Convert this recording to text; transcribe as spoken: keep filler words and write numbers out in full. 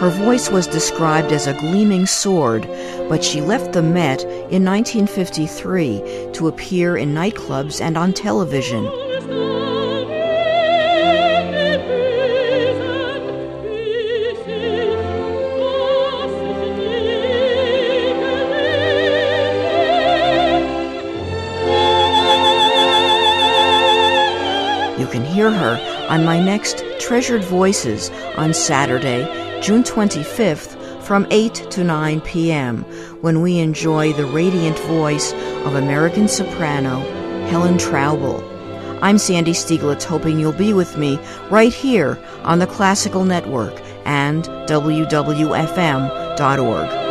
Her voice was described as a gleaming sword, but she left the Met in nineteen fifty-three to appear in nightclubs and on television. You can hear her on my next Treasured Voices on Saturday, June twenty-fifth from eight to nine p.m. when we enjoy the radiant voice of American soprano Helen Traubel. I'm Sandy Stieglitz, hoping you'll be with me right here on the Classical Network and W W F M dot org.